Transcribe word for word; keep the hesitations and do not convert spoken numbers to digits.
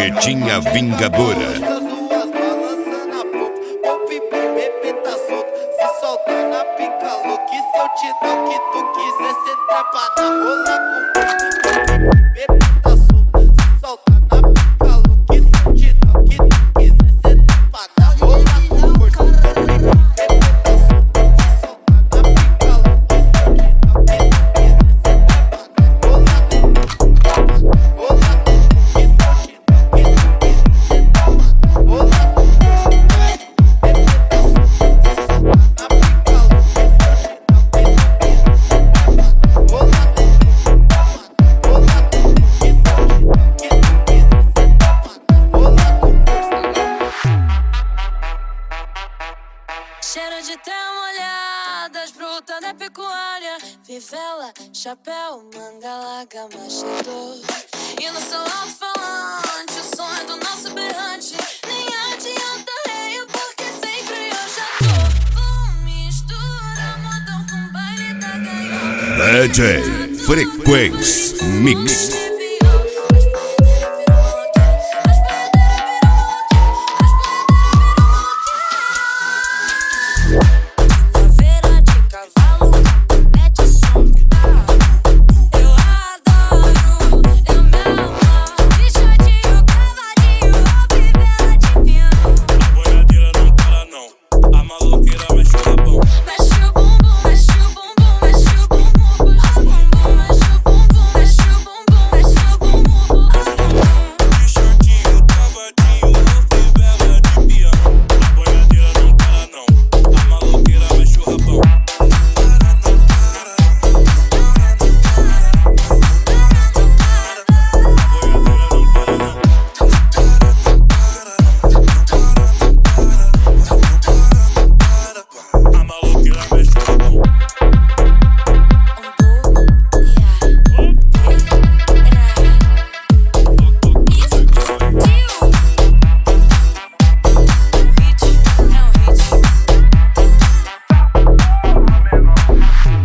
Vinhetinha Vingadora. Cheiro de terra molhadas, bruta da pecuária, fivela, chapéu, manga larga, machador. E no seu alto-falante, o sonho do nosso berrante, nem adianta reio, porque sempre eu já tô. Vou misturar modão com baile da gaiola. D J Frequency Mix.